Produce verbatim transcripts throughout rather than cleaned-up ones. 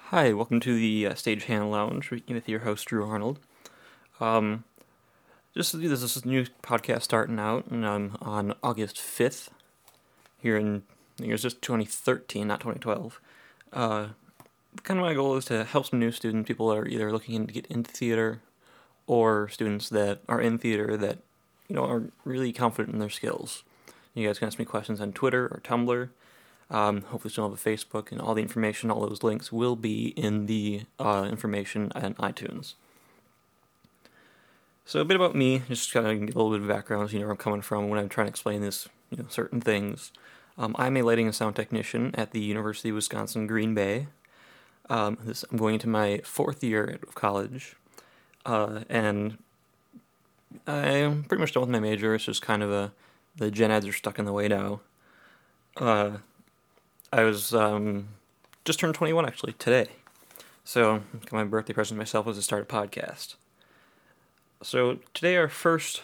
Hi, welcome to the uh, Stagehand Lounge with your host Drew Arnold. Um, just this is a new podcast starting out, and I'm on August fifth here in I think it was just twenty thirteen, not twenty twelve. Uh, kind of my goal is to help some new students, people that are either looking to get into theater, or students that are in theater that you know are really confident in their skills. You guys can ask me questions on Twitter or Tumblr. Um, hopefully still have a Facebook, and all the information, all those links will be in the uh, information on iTunes. So a bit about me, just kind of get a little bit of background, so you know where I'm coming from when I'm trying to explain this, you know, certain things. Um, I'm a lighting and sound technician at the University of Wisconsin Green Bay. Um, this, I'm going into my fourth year of college, uh, and I'm pretty much done with my major. It's just kind of a the gen eds are stuck in the way now. Uh, I was um, just turned twenty-one actually today, so my birthday present to myself was to start a podcast. So today our first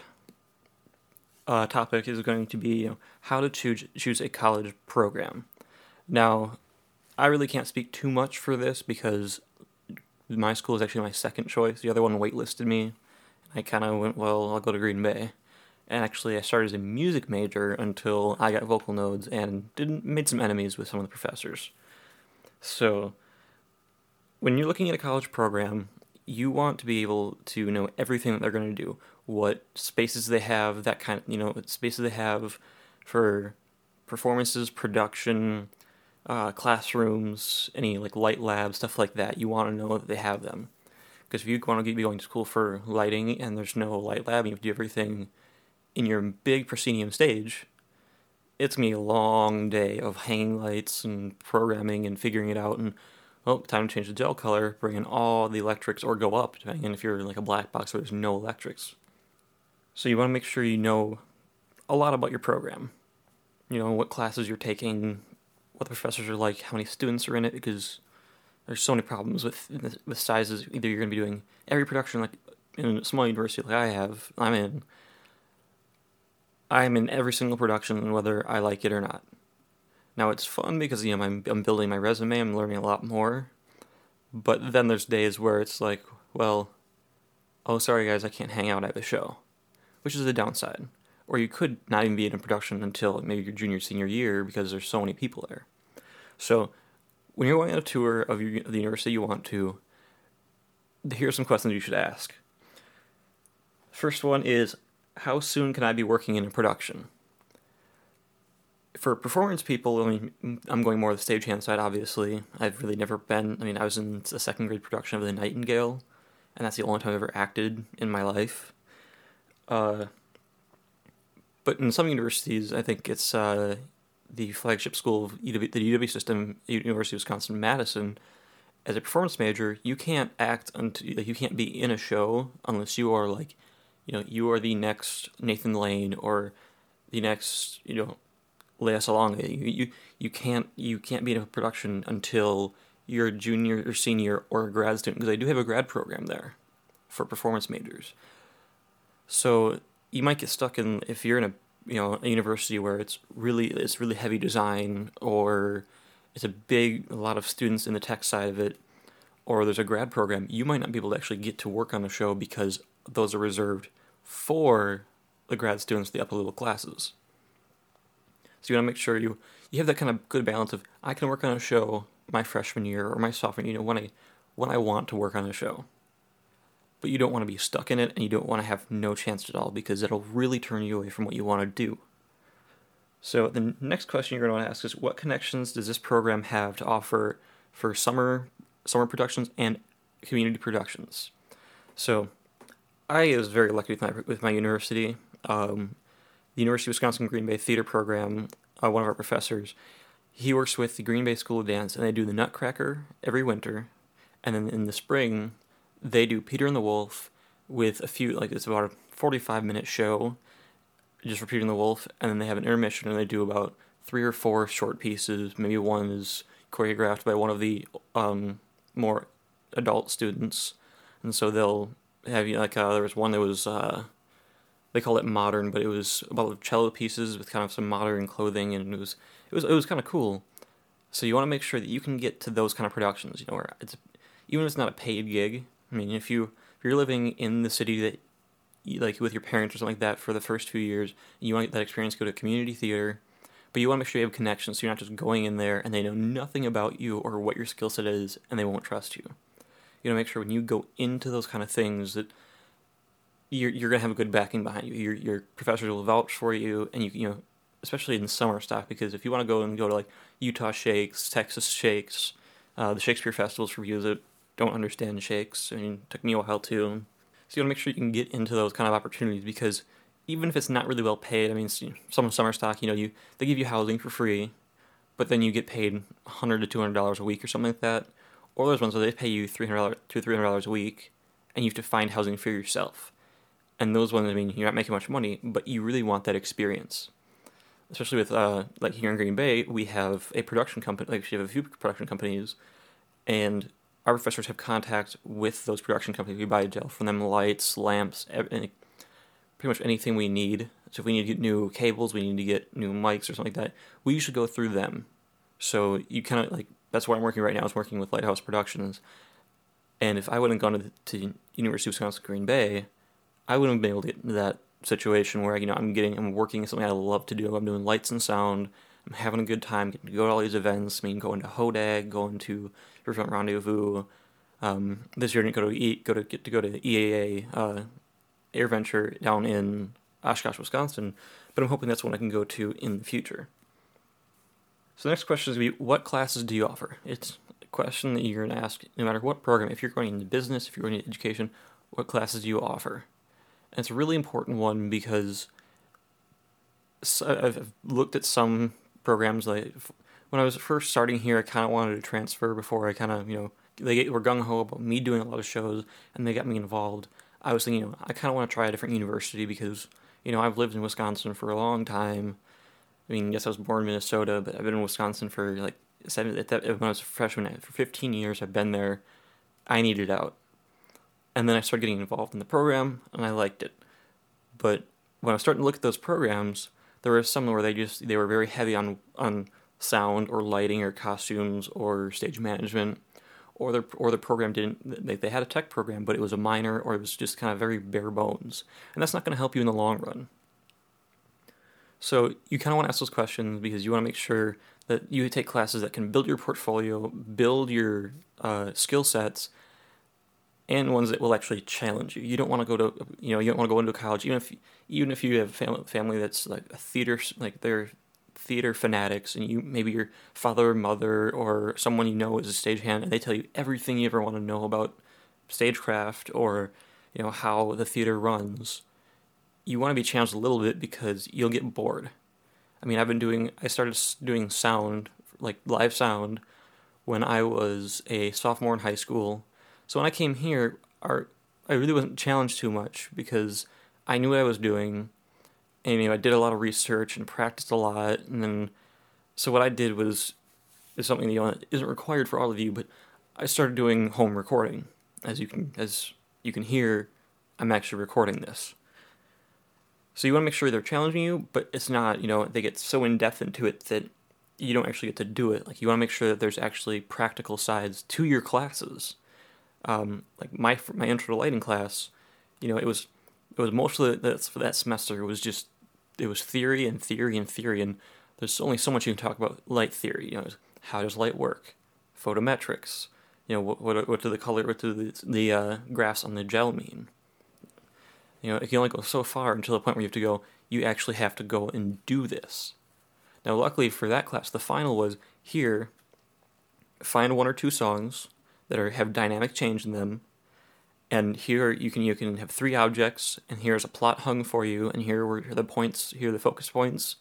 uh, topic is going to be you know, how to choose choose a college program. Now, I really can't speak too much for this because my school is actually my second choice. The other one waitlisted me. I kind of went, well, I'll go to Green Bay. And actually, I started as a music major until I got vocal nodes and didn't made some enemies with some of the professors. So, when you're looking at a college program, you want to be able to know everything that they're going to do, what spaces they have, that kind of, you know, what spaces they have for performances, production, uh, classrooms, any like light labs, stuff like that. You want to know that they have them. Because if you want to be going to school for lighting and there's no light lab, and you have to do everything in your big proscenium stage, it's going to be a long day of hanging lights and programming and figuring it out. And, well, time to change the gel color, bring in all the electrics, or go up, depending on if you're like a black box where there's no electrics. So you want to make sure you know a lot about your program. You know, what classes you're taking, what the professors are like, how many students are in it, because there's so many problems with with sizes. Either you're going to be doing every production like in a small university like I have, I'm in, I'm in every single production, whether I like it or not. Now it's fun because you know I'm I'm building my resume, I'm learning a lot more. But then there's days where it's like, well, oh sorry guys, I can't hang out at the show, which is the downside. Or you could not even be in a production until maybe your junior senior year because there's so many people there. So when you're going on a tour of, your, of the university you want to, here are some questions you should ask. First one is, how soon can I be working in a production? For performance people, I mean, I'm going more the stagehand side, obviously. I've really never been, I mean, I was in a second grade production of The Nightingale, and that's the only time I've ever acted in my life. Uh, but in some universities, I think it's uh, the flagship school of U W, the U W system, University of Wisconsin-Madison. As a performance major, you can't act until, you can't be in a show unless you are like, you know, you are the next Nathan Lane or the next, you know, Lea Salonga. You, you you can't you can't be in a production until you're a junior or senior or a grad student, because I do have a grad program there for performance majors. So you might get stuck in, if you're in a you know a university where it's really it's really heavy design, or it's a big a lot of students in the tech side of it, or there's a grad program, you might not be able to actually get to work on a show because those are reserved for the grad students, the upper level classes. So you want to make sure you, you have that kind of good balance of, I can work on a show my freshman year or my sophomore year, you know, when I, when I want to work on a show. But you don't want to be stuck in it, and you don't want to have no chance at all, because it'll really turn you away from what you want to do. So the next question you're going to want to ask is, what connections does this program have to offer for summer summer productions and community productions? So I was very lucky with my, with my university. Um, the University of Wisconsin Green Bay Theater Program, uh, one of our professors, he works with the Green Bay School of Dance, and they do the Nutcracker every winter, and then in the spring, they do Peter and the Wolf with a few, like it's about a forty-five minute show, just for Peter and the Wolf, and then they have an intermission, and they do about three or four short pieces. Maybe one is choreographed by one of the um, more adult students, and so they'll have, you know, like uh, there was one that was uh, they call it modern, but it was about cello pieces with kind of some modern clothing, and it was it was it was kind of cool. So you want to make sure that you can get to those kind of productions, you know, where it's, even if it's not a paid gig. I mean, if you if you're living in the city that, you, like with your parents or something like that for the first few years, and you want to get that experience, go to community theater, but you want to make sure you have connections, so you're not just going in there and they know nothing about you or what your skill set is, and they won't trust you. You want to make sure when you go into those kind of things that you're you're gonna have a good backing behind you. Your your professors will vouch for you, and you you know, especially in summer stock, because if you want to go and go to like Utah Shakes, Texas Shakes, uh, the Shakespeare festivals for you that don't understand shakes. I mean, it took me a while too. So you want to make sure you can get into those kind of opportunities, because even if it's not really well paid, I mean, some summer stock, you know, you they give you housing for free, but then you get paid one hundred to two hundred dollars a week or something like that. Or there's ones where they pay you three hundred dollars, two to three hundred dollars a week, and you have to find housing for yourself. And those ones, I mean, you're not making much money, but you really want that experience. Especially with, uh, like here in Green Bay, we have a production company, like we have a few production companies, and our professors have contact with those production companies. We buy gel from them, lights, lamps, any, pretty much anything we need. So if we need to get new cables, we need to get new mics or something like that, we usually go through them. So you kind of, like, that's where I'm working right now, is working with Lighthouse Productions. And if I wouldn't gone to, the, to University of Wisconsin Green Bay, I wouldn't have been able to get into that situation where, you know, I'm getting, I'm working something I love to do. I'm doing lights and sound. I'm having a good time, getting to go to all these events. I mean, going to Hodag, going to Riverfront Rendezvous. Um, this year I didn't go to e, go to get to go to E A A uh, AirVenture down in Oshkosh, Wisconsin, but I'm hoping that's one I can go to in the future. So the next question is going to be, what classes do you offer? It's a question that you're going to ask no matter what program. If you're going into business, if you're going into education, what classes do you offer? And it's a really important one, because I've looked at some programs. Like when I was first starting here, I kind of wanted to transfer before I kind of, you know, they were gung-ho about me doing a lot of shows, and they got me involved. I was thinking, you know, I kind of want to try a different university, because, you know, I've lived in Wisconsin for a long time. I mean, yes, I was born in Minnesota, but I've been in Wisconsin for like seven, when I was a freshman, for fifteen years. I've been there. I needed out. And then I started getting involved in the program, and I liked it. But when I was starting to look at those programs, there were some where they just, they were very heavy on, on sound or lighting or costumes or stage management, or the, or the program didn't, they, they had a tech program, but it was a minor, or it was just kind of very bare bones. And that's not going to help you in the long run. So you kind of want to ask those questions, because you want to make sure that you take classes that can build your portfolio, build your uh, skill sets, and ones that will actually challenge you. You don't want to go to, you know, you don't want to go into college, even if, even if you have a family that's like a theater, like they're theater fanatics, and you, maybe your father or mother or someone you know is a stagehand, and they tell you everything you ever want to know about stagecraft or, you know, how the theater runs. You want to be challenged a little bit, because you'll get bored. I mean, I've been doing, I started doing sound, like live sound, when I was a sophomore in high school. So when I came here, our, I really wasn't challenged too much, because I knew what I was doing, and, you know, I did a lot of research and practiced a lot, and then, so what I did was, is something that, you know, isn't required for all of you, but I started doing home recording. As you can, as you can hear, I'm actually recording this. So you want to make sure they're challenging you, but it's not, you know, they get so in-depth into it that you don't actually get to do it. Like, you want to make sure that there's actually practical sides to your classes. Um, like my my intro to lighting class, you know, it was it was mostly that for that semester. It was just it was theory and theory and theory, and there's only so much you can talk about light theory. You know, how does light work? Photometrics. You know, what what, what do the color, what do the, the uh, graphs on the gel mean? You know, it can only go so far until the point where you have to go, you actually have to go and do this. Now, luckily for that class, the final was, here, find one or two songs that are have dynamic change in them, and here you can you can have three objects, and here's a plot hung for you, and here are the points, here are the focus points.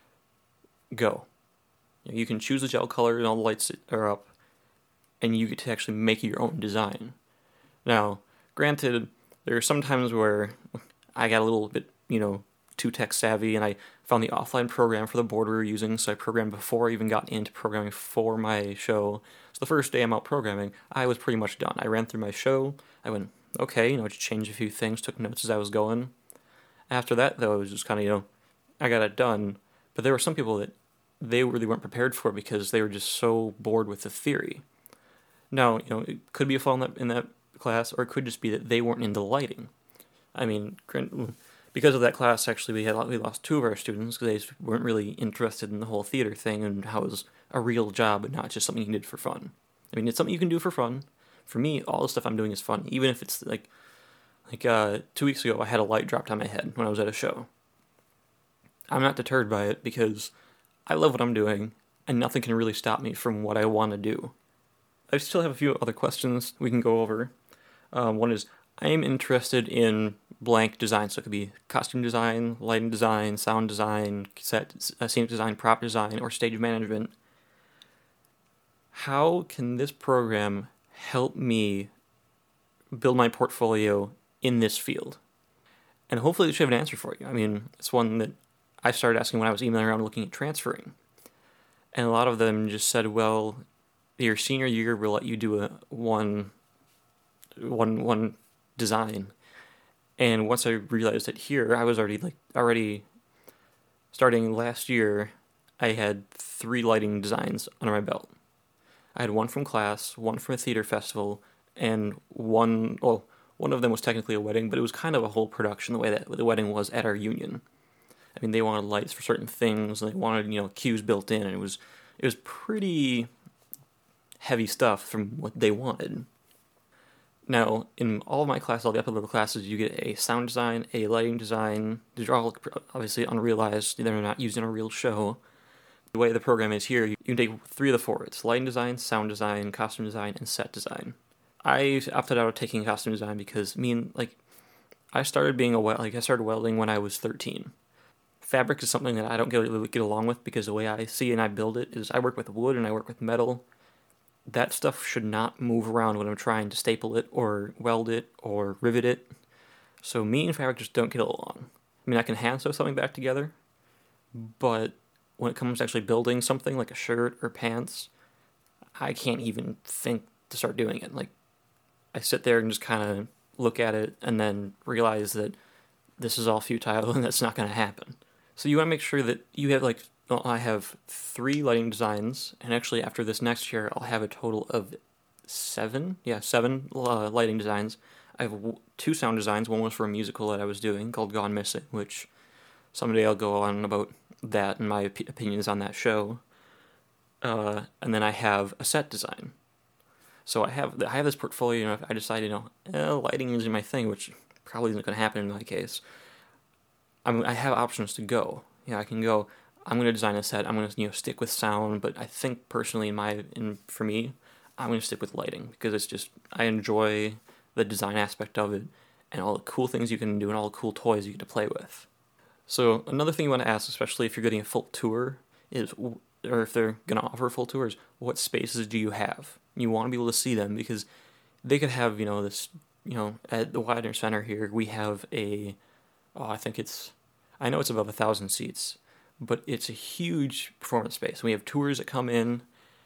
Go. You know, you can choose the gel color, and all the lights are up, and you get to actually make your own design. Now, granted, there are some times where I got a little bit, you know, too tech savvy, and I found the offline program for the board we were using, so I programmed before I even got into programming for my show. So the first day I'm out programming, I was pretty much done. I ran through my show, I went, okay, you know, just changed a few things, took notes as I was going. After that, though, it was just kind of, you know, I got it done. But there were some people that they really weren't prepared for because they were just so bored with the theory. Now, you know, it could be a flaw in that, in that class, or it could just be that they weren't into lighting. I mean, because of that class, actually, we had we lost two of our students because they weren't really interested in the whole theater thing and how it was a real job and not just something you did for fun. I mean, it's something you can do for fun. For me, all the stuff I'm doing is fun, even if it's like, like uh, two weeks ago, I had a light dropped on my head when I was at a show. I'm not deterred by it because I love what I'm doing, and nothing can really stop me from what I want to do. I still have a few other questions we can go over. Um, one is, I am interested in blank design, so it could be costume design, lighting design, sound design, set, uh, scenic design, prop design, or stage management. How can this program help me build my portfolio in this field? And hopefully they should have an answer for you. I mean, it's one that I started asking when I was emailing around looking at transferring. And a lot of them just said, well, your senior year will let you do a one, one, one design. And once I realized that here, I was already like already starting last year, I had three lighting designs under my belt. I had one from class, one from a theater festival, and one, well, one of them was technically a wedding, but it was kind of a whole production the way that the wedding was at our union. I mean, they wanted lights for certain things, and they wanted, you know, cues built in, and it was it was pretty heavy stuff from what they wanted. Now, in all of my classes, all the upper level classes, you get a sound design, a lighting design. These are all obviously unrealized. They're not used in a real show. The way the program is here, you can take three of the four. It's lighting design, sound design, costume design, and set design. I opted out of taking costume design because, me and, like, I started being a, like, I started welding when I was thirteen. Fabric is something that I don't get, get along with because the way I see and I build it is I work with wood and I work with metal. That stuff should not move around when I'm trying to staple it or weld it or rivet it. So me and fabric just don't get along. I mean, I can hand sew something back together, but when it comes to actually building something like a shirt or pants, I can't even think to start doing it. Like, I sit there and just kind of look at it and then realize that this is all futile and that's not going to happen. So you want to make sure that you have, like, well, I have three lighting designs, and actually after this next year, I'll have a total of seven, yeah, seven uh, lighting designs. I have w- two sound designs. One was for a musical that I was doing called Gone Missing, which someday I'll go on about that and my op- opinions on that show. Uh, and then I have a set design. So I have I have this portfolio, and if I decide, you know, eh, lighting isn't my thing, which probably isn't going to happen in my case, I'm, I have options to go. Yeah, I can go, I'm going to design a set, I'm going to, you know, stick with sound, but I think personally, in my, in for me, I'm going to stick with lighting, because it's just, I enjoy the design aspect of it, and all the cool things you can do, and all the cool toys you get to play with. So another thing you want to ask, especially if you're getting a full tour, is, or if they're going to offer full tours, what spaces do you have? You want to be able to see them, because they could have, you know, this, you know, at the Widener Center here, we have a, oh, I think it's, I know it's above a thousand seats, but it's a huge performance space. We have tours that come in,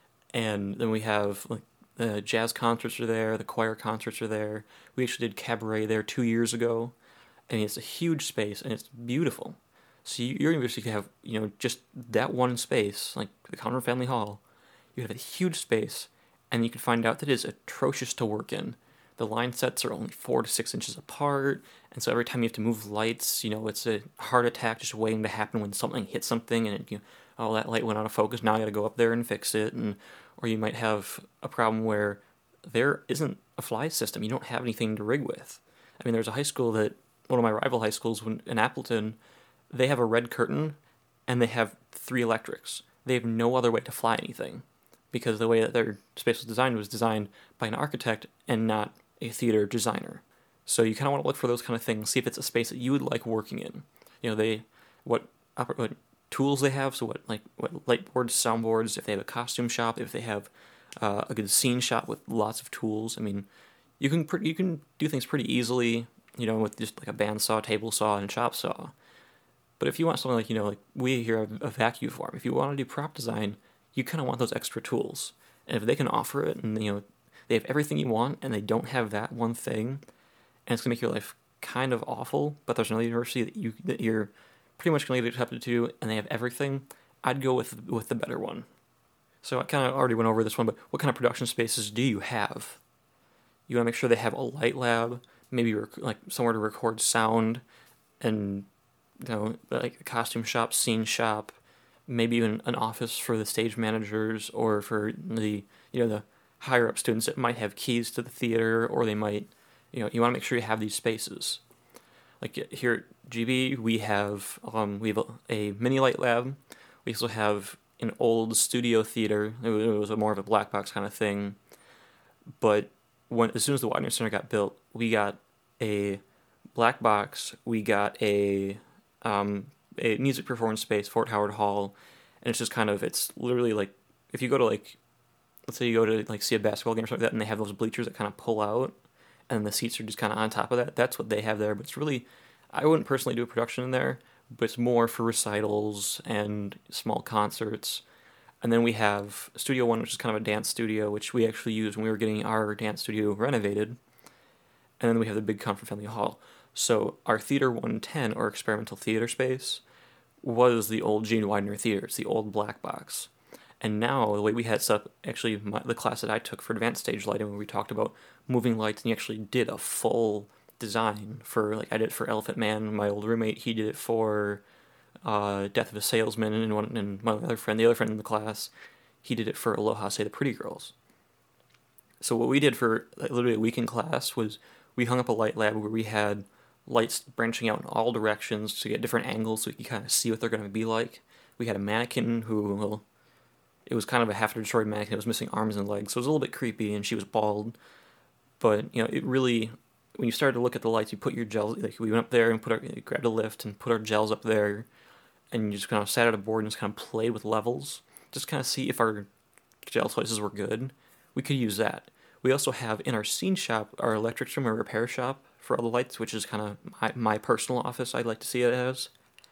and then we have, like, the jazz concerts are there, the choir concerts are there. We actually did cabaret there two years ago, and it's a huge space, and it's beautiful. So your university can have, you know, just that one space, like the Conroe Family Hall. You have a huge space, and you can find out that it is atrocious to work in. The line sets are only four to six inches apart, and so every time you have to move lights, you know, it's a heart attack just waiting to happen when something hits something, and it, you know, oh, that light went out of focus, now I gotta go up there and fix it, and or you might have a problem where there isn't a fly system, you don't have anything to rig with. I mean, there's a high school that, one of my rival high schools in Appleton, they have a red curtain, and they have three electrics. They have no other way to fly anything, because the way that their space was designed was designed by an architect and not a theater designer. So you kind of want to look for those kind of things, see if it's a space that you would like working in. You know, they, what, what tools they have, so what, like, what light boards, soundboards, if they have a costume shop, if they have uh, a good scene shop with lots of tools. I mean, you can pre- you can do things pretty easily, you know, with just like a bandsaw, table saw, and chop saw. But if you want something like, you know, like we here have a vacuum form, if you want to do prop design, you kind of want those extra tools. And if they can offer it, and, you know, they have everything you want, and they don't have that one thing, and it's going to make your life kind of awful, but there's another university that, you, that you're pretty much going to get accepted to, and they have everything, I'd go with with the better one. So I kind of already went over this one, but what kind of production spaces do you have? You want to make sure they have a light lab, maybe rec- like somewhere to record sound, and you know, like a costume shop, scene shop, maybe even an office for the stage managers or for the you know the higher up students that might have keys to the theater, or they might, you know, you want to make sure you have these spaces. Like here at G B, we have um, we have a, a mini light lab. We also have an old studio theater. It was, it was a more of a black box kind of thing. But when as soon as the Widener Center got built, we got a black box. We got a um, a music performance space, Fort Howard Hall, and it's just kind of it's literally like if you go to like let's say you go to like see a basketball game or something like that, and they have those bleachers that kind of pull out, and the seats are just kind of on top of that. That's what they have there. But it's really, I wouldn't personally do a production in there, but it's more for recitals and small concerts. And then we have Studio One, which is kind of a dance studio, which we actually used when we were getting our dance studio renovated. And then we have the big Comfort Family Hall. So our Theater one ten, or experimental theater space, was the old Gene Widener Theater. It's the old black box. And now, the way we had it set up, actually, my, the class that I took for advanced stage lighting, where we talked about moving lights, and he actually did a full design for, like, I did it for Elephant Man, my old roommate, he did it for uh, Death of a Salesman, and, one, and my other friend, the other friend in the class, he did it for Aloha Say the Pretty Girls. So what we did for, like, literally a week in class was we hung up a light lab where we had lights branching out in all directions to get different angles so you can kind of see what they're going to be like. We had a mannequin who, well, it was kind of a half-destroyed mannequin. It was missing arms and legs, so it was a little bit creepy, and she was bald. But, you know, it really, when you started to look at the lights, you put your gels, like, we went up there and put our, grabbed a lift and put our gels up there, and you just kind of sat at a board and just kind of played with levels, just kind of see if our gel choices were good. We could use that. We also have, in our scene shop, our electric room and repair shop for all the lights, which is kind of my, my personal office, I'd like to see it as.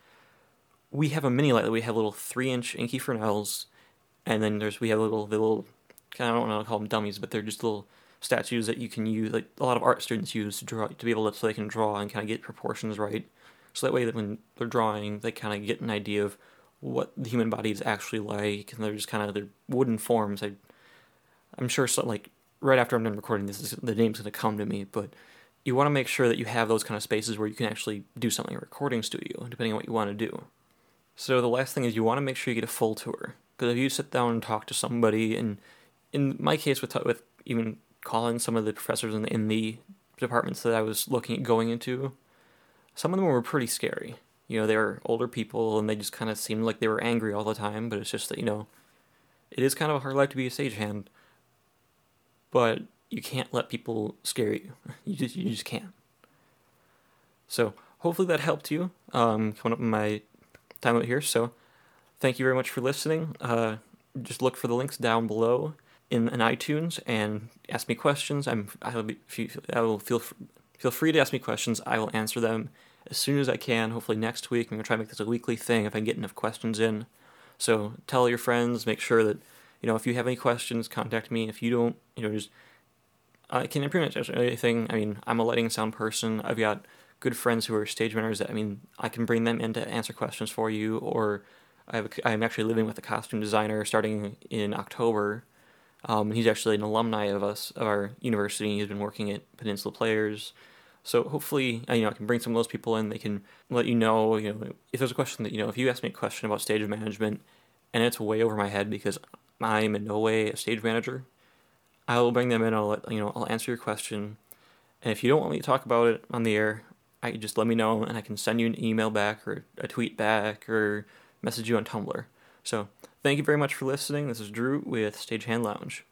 We have a mini light that we have little three-inch inky Fresnels. And then there's we have little the little kind of, I don't know how to call them dummies, but they're just little statues that you can use, like a lot of art students use to draw to be able to so they can draw and kind of get proportions right. So that way that when they're drawing, they kind of get an idea of what the human body is actually like, and they're just kind of they're wooden forms. I I'm sure so, like right after I'm done recording this, the name's gonna come to me, but you want to make sure that you have those kind of spaces where you can actually do something, a recording studio, depending on what you want to do. So the last thing is you want to make sure you get a full tour. Because if you sit down and talk to somebody, and in my case with with even calling some of the professors in the, in the departments that I was looking at going into, some of them were pretty scary. You know, they were older people, and they just kind of seemed like they were angry all the time, but it's just that, you know, it is kind of a hard life to be a stagehand, but you can't let people scare you. You just, you just can't. So hopefully that helped you. Um, coming up in my time out here, so thank you very much for listening. Uh, just look for the links down below in, in iTunes and ask me questions. I'm I will be I will feel feel free to ask me questions. I will answer them as soon as I can. Hopefully next week. I'm gonna try to make this a weekly thing if I can get enough questions in. So tell your friends. Make sure that you know if you have any questions, contact me. If you don't, you know, just I can pretty much answer anything. I mean, I'm a lighting and sound person. I've got good friends who are stage managers. That I mean, I can bring them in to answer questions for you, or I have a, I'm actually living with a costume designer starting in October. Um, he's actually an alumni of us, of our university. He's been working at Peninsula Players. So hopefully, you know, I can bring some of those people in. They can let you know, you know, if there's a question that, you know, if you ask me a question about stage management and it's way over my head because I'm in no way a stage manager, I will bring them in. I'll let, you know, I'll answer your question. And if you don't want me to talk about it on the air, I just let me know and I can send you an email back or a tweet back or message you on Tumblr. So thank you very much for listening. This is Drew with Stagehand Lounge.